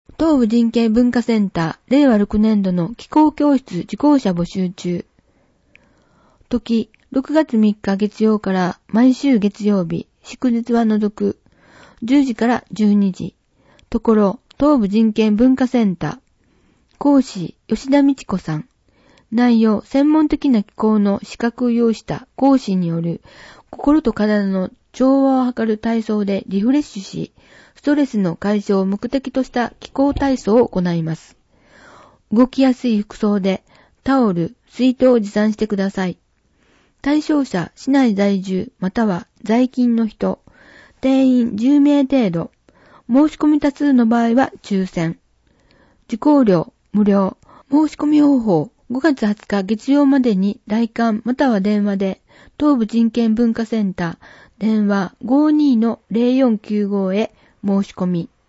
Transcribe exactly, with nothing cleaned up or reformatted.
東部人権文化センター、れいわろくねんどの気候教室受講者募集中。時、ろくがつみっか月曜から毎週月曜日、祝日は除く、じゅうじからじゅうにじ。ところ、東部人権文化センター。講師、吉田美智子さん。内容、専門的な気候の資格を要した講師による、心と体の調和を図る体操でリフレッシュし、ストレスの解消を目的とした気候体操を行います。動きやすい服装でタオル、水筒を持参してください。対象者、市内在住または在勤の人、定員じゅうめい程度、申し込み多数の場合は抽選。受講料無料。申し込み方法、ごがつはつか月曜までに来館または電話で、東部人権文化センター、電話 ごーにーのぜろよんきゅうご へ申し込み。